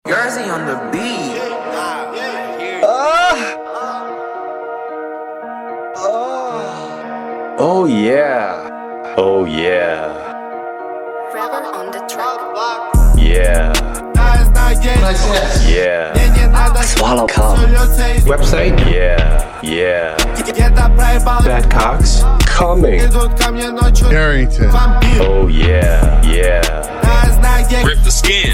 Jersey on the beat. Oh yeah. Oh yeah. Rebel on the track. Yeah. Yeah. Swallow cum. Website? Yeah. Yeah. Bad Cox? Coming. Carrington. Oh yeah. Yeah. Rip the skin.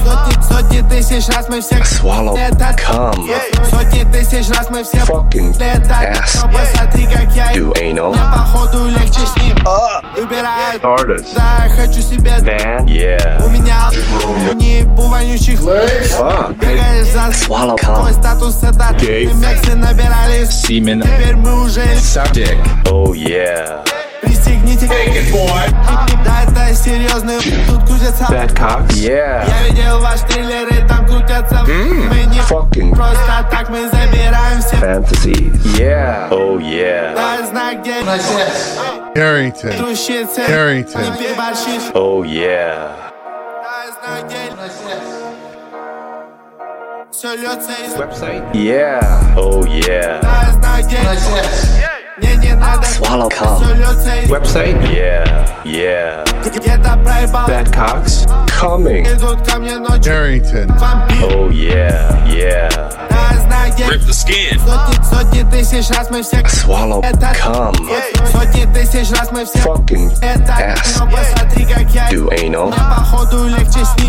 Swallow cum. Fucking ass. Do anal. Artist. Van? Yeah. Fuck. Swallow cum. Gay. Semen. Suck dick. Oh yeah. Take it, boy. Bad Cox? Yeah. Fucking fantasies. Yeah. Oh yeah. Carrington. Carrington. Oh yeah. Website? Yeah. Oh yeah. Swallow cum. Website? Yeah. Yeah. Bad Cox? Coming. Carrington. Oh yeah. Yeah. Rip the skin. Swallow cum. Fucking ass. Do anal.